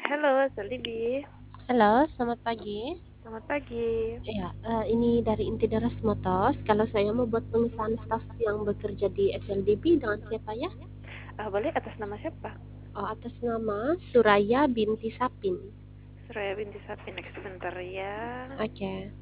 Halo, Salibi. Halo, selamat pagi. Selamat pagi. Ya, ini dari Intideras Motors. Kalau saya mau buat pengesahan staf yang bekerja di SLDB dengan siapa ya? Boleh atas nama siapa? Oh, atas nama Suraya binti Sapin. Suraya binti Sapin. Sebentar ya. Oke.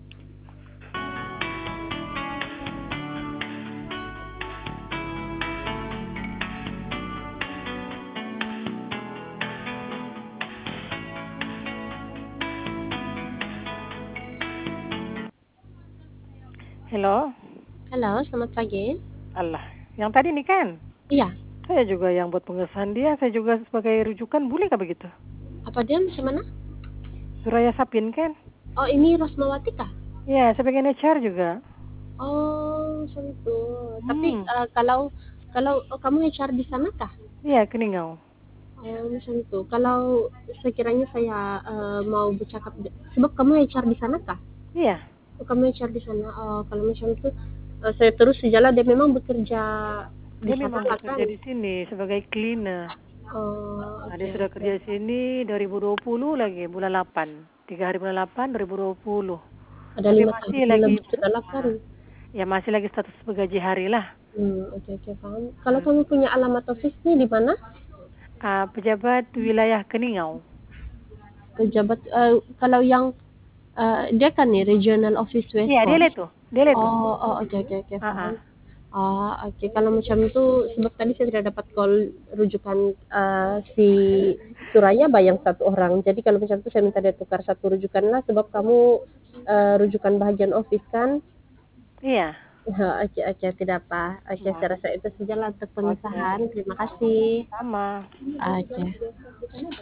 Halo. Halo, selamat pagi. Allah, yang tadi nih kan? Iya. Saya juga yang buat pengesahan dia. Saya juga sebagai rujukan. Boleh kah begitu? Apa dia macam mana? Suraya Sapin kan? Oh, ini Rosmawati kah? Ya, sebagai HR juga. Oh, macam itu. Tapi kalau kamu HR di sana kah? Iya, Keningau. Oh, macam itu. Kalau sekiranya saya mau bercakap, sebab kamu HR di sana kah? Iya. Oh, kamu HR di sana. Oh, kalau macam itu saya terus sejalan dia memang bekerja di Dia sana memang lah kan. bekerja di sini sebagai cleaner. Oh, Nah, oke dia sudah oke. kerja di sini 2020 lagi, bulan 8. 3 hari bulan 8, 2020. Ada Tapi 5 tahun masih lagi lebih sudah lah kan. ya masih lagi status sebagai hari lah. Oke oke paham. Kalau kamu punya alamat office nih di mana? Pejabat wilayah Keningau. Pejabat kalau yang dia kan nih Regional Office West Iya, dia Coast. itu. Dia itu. Oh, oke oke oke Ah, paham. ah. Oke. Kalau macam itu sebab tadi saya tidak dapat call rujukan si Suraya bayang satu orang. Jadi kalau macam itu saya minta dia tukar satu rujukan lah sebab kamu rujukan bahagian office kan. Iya. Oke oke tidak apa. Oke Nah, saya rasa itu saja lah untuk oke. pengesahan. Terima kasih. Sama. Oke.